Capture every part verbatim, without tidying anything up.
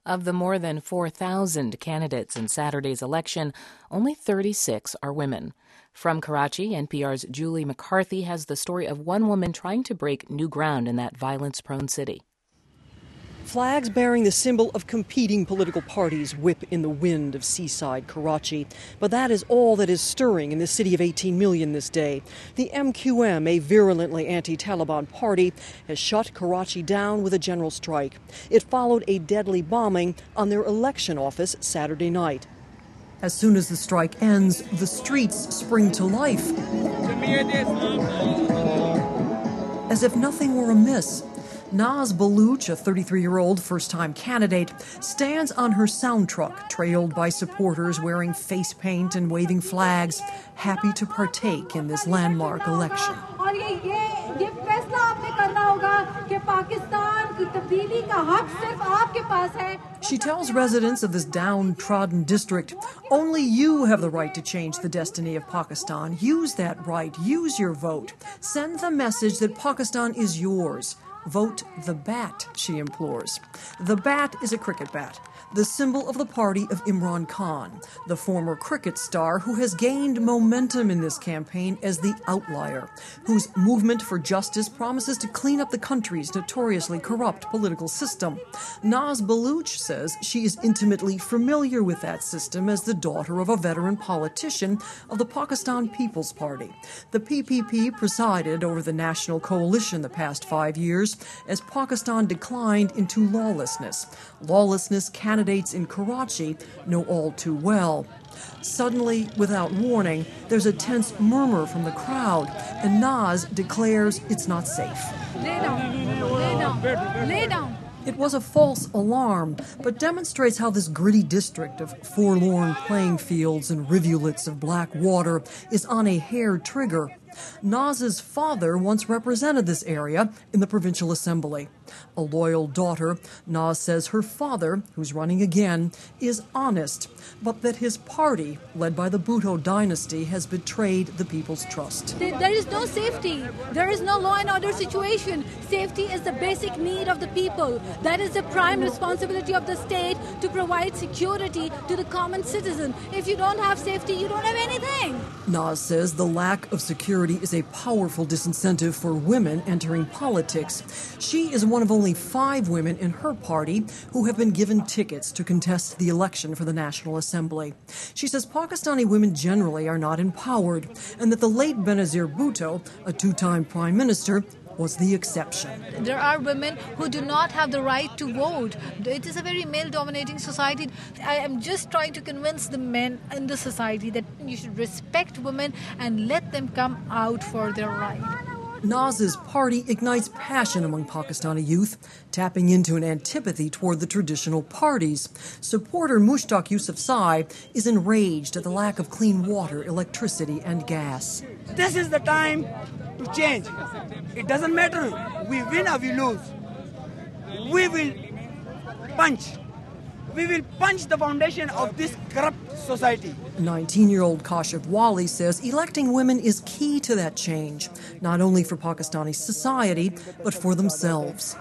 Of the more than four thousand candidates in Saturday's election, only thirty-six are women. From Karachi, N P R's Julie McCarthy has the story of one woman trying to break new ground in that violence-prone city. Flags bearing the symbol of competing political parties whip in the wind of seaside Karachi. But that is all that is stirring in the city of eighteen million this day. The M Q M, a virulently anti-Taliban party, has shut Karachi down with a general strike. It followed a deadly bombing on their election office Saturday night. As soon as the strike ends, the streets spring to life, as if nothing were amiss. Naz Baluch, a thirty-three-year-old first-time candidate, stands on her sound truck, trailed by supporters wearing face paint and waving flags, happy to partake in this landmark election. She tells residents of this downtrodden district, only you have the right to change the destiny of Pakistan. Use that right. Use your vote. Send the message that Pakistan is yours. Vote the bat, she implores. The bat is a cricket bat, the symbol of the party of Imran Khan, the former cricket star who has gained momentum in this campaign as the outlier, whose movement for justice promises to clean up the country's notoriously corrupt political system. Naz Baluch says she is intimately familiar with that system as the daughter of a veteran politician of the Pakistan People's Party. The P P P presided over the national coalition the past five years as Pakistan declined into lawlessness. Lawlessness candidates in Karachi know all too well. Suddenly, without warning, there's a tense murmur from the crowd, and Naz declares it's not safe. Lay down, lay down, lay down. It was a false alarm, but demonstrates how this gritty district of forlorn playing fields and rivulets of black water is on a hair trigger. Naz's father once represented this area in the Provincial Assembly. A loyal daughter, Naz says her father, who's running again, is honest, but that his party, led by the Bhutto dynasty, has betrayed the people's trust. There is no safety. There is no law and order situation. Safety is the basic need of the people. That is the prime responsibility of the state, to provide security to the common citizen. If you don't have safety, you don't have anything. Naz says the lack of security is a powerful disincentive for women entering politics. She is one of only five women in her party who have been given tickets to contest the election for the National Assembly. She says Pakistani women generally are not empowered, and that the late Benazir Bhutto, a two-time prime minister, was the exception. There are women who do not have the right to vote. It is a very male-dominating society. I am just trying to convince the men in the society that you should respect women and let them come out for their right. Naz's party ignites passion among Pakistani youth, tapping into an antipathy toward the traditional parties. Supporter Mushtaq Yousafzai is enraged at the lack of clean water, electricity, and gas. This is the time to change. It doesn't matter we win or we lose. We will punch. We will punch the foundation of this corrupt society. nineteen-year-old Kashif Wali says electing women is key to that change, not only for Pakistani society, but for themselves.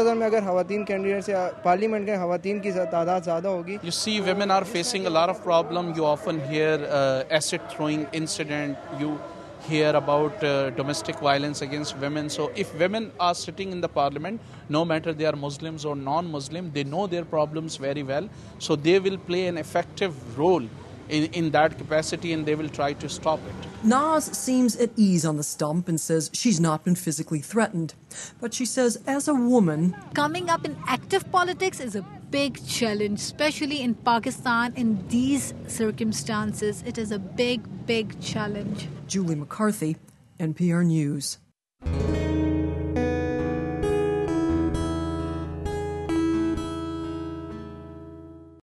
You see, women are facing a lot of problems. You often hear uh, acid throwing incident. You hear about uh, domestic violence against women. So if women are sitting in the parliament, no matter they are Muslims or non-Muslim, they know their problems very well. So they will play an effective role in, in that capacity, and they will try to stop it. Naz seems at ease on the stump and says she's not been physically threatened. But she says as a woman, coming up in active politics is a big challenge, especially in Pakistan in these circumstances. It is a big, big challenge. Julie McCarthy, N P R News.